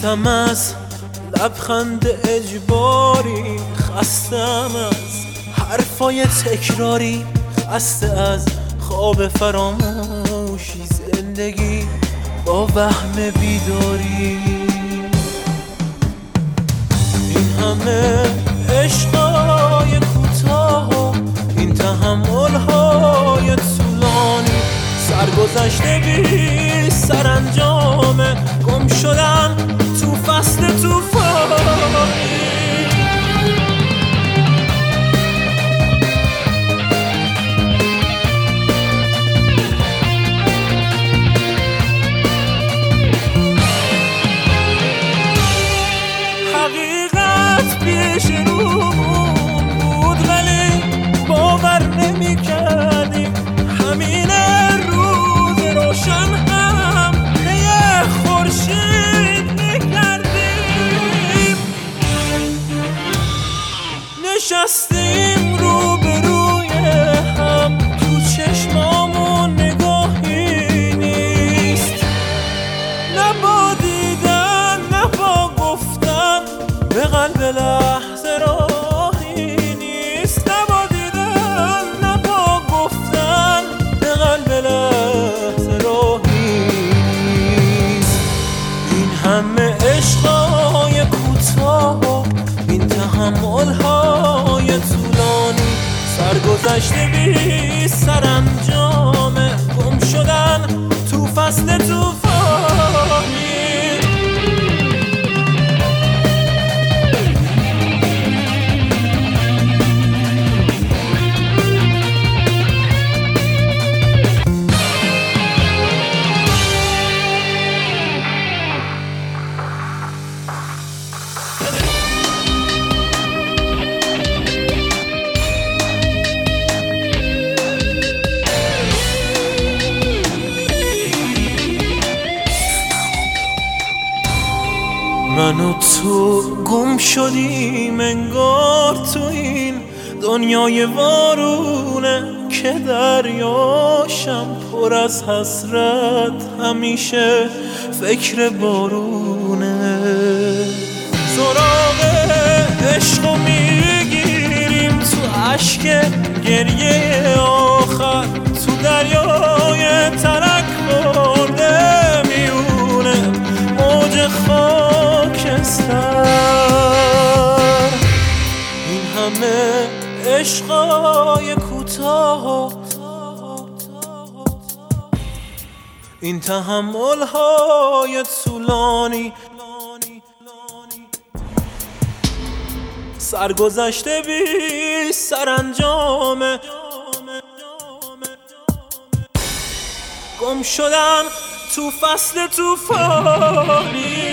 خستم از لبخند اجباری، خستم از حرفای تکراری، خسته از خواب فراموشی، زندگی با وهم بیداری. این همه عشقای کوتاه، این تحمل‌های طولانی، سرگذشته بی سرانجامه، گم شدن تو فصل طوفانی. حقیقت پیش رومون بود ولی باور نمی کردیم، همین روز روشن هم یه خورشید می‌کردیم. نشستیم روبروی هم، تو چشمامون نگاهی نیست، نه با دیدن نه با گفتن به قلب لحظه راهی نیست، نه با دیدن نه با گفتن به قلب لحظه راهی نیست. این همه عشقای کوتاه، این تحمل‌های طولانی، سرگذشته بی سرانجامه، گم شدن تو فصل طوفانی. من و تو گم شدیم انگار تو این دنیای وارونه، که دریاشم پر از حسرت، همیشه فکر بارونه. سراغ عشقو میگیریم تو اشک گریه آخر، تو دریای ترک خورده میونه موج خاکستر. این همه عشقای کوتاه، این تحمل‌های طولانی، سرگذشته بی سرانجامه، گم شدن تو فصل طوفانی.